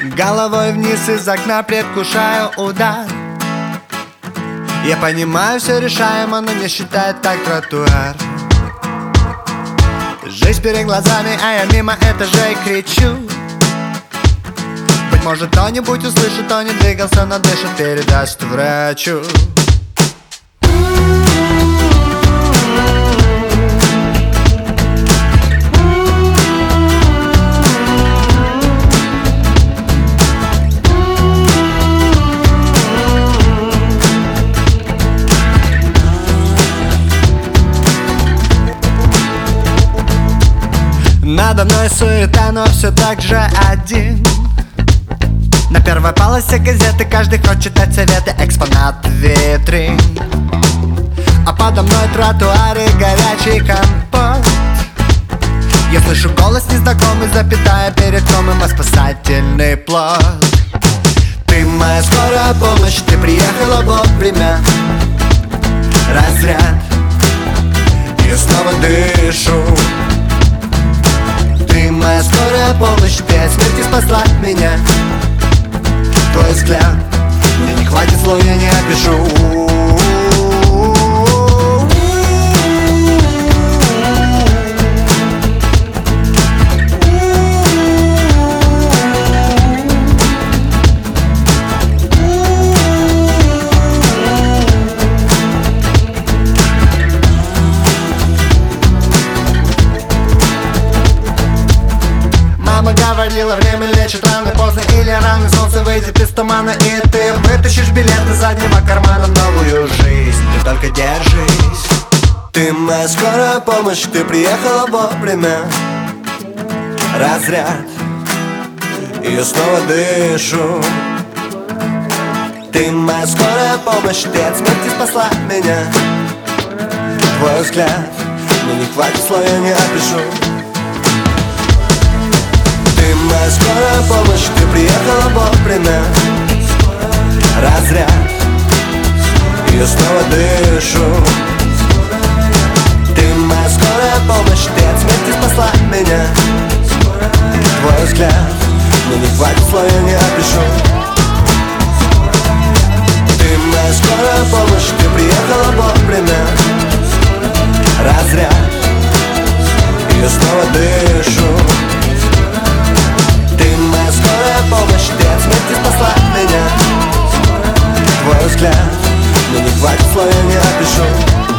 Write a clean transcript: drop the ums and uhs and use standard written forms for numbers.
Головой вниз из окна предвкушаю удар. Я понимаю, все решаемо, но не считает так тротуар. Жизнь перед глазами, а я мимо этажей кричу. Быть может, кто-нибудь услышит, кто не двигался, но дышит, передаст врачу. Надо мной суета, но все так же один. На первой полосе газеты каждый хочет читать советы, экспонат витрин. А подо мной тротуары, горячий компот. Я слышу голос незнакомый, запятая перед комом, а спасательный плод. Ты моя скорая помощь, ты приехала вовремя. Разряд, и снова дышу. Ты моя скорая помощь, ты от смерти спасла меня. Твой взгляд, мне не хватит слов, я не опишу. Мама говорила, время лечит раны, поздно или рано солнце выйдет из тумана, и ты вытащишь билет из заднего кармана в новую жизнь. Ты только держись. Ты моя скорая помощь, ты приехала вовремя. Разряд, и я снова дышу. Ты моя скорая помощь, ты от смерти спасла меня. Твой взгляд, мне не хватит слов, я не опишу. Ты моя скорая помощь, ты приехала вовремя. Разряд, и я снова дышу. Ты моя скорая помощь, ты от смерти спасла меня. Твой взгляд, мне не хватит слов, я не опишу. Ты моя скорая помощь, ты приехала вовремя. Разряд, и я снова дышу. Ты моя скорая помощь, ты от смерти спасла меня. Твой взгляд, мне не хватит слов, я не опишу.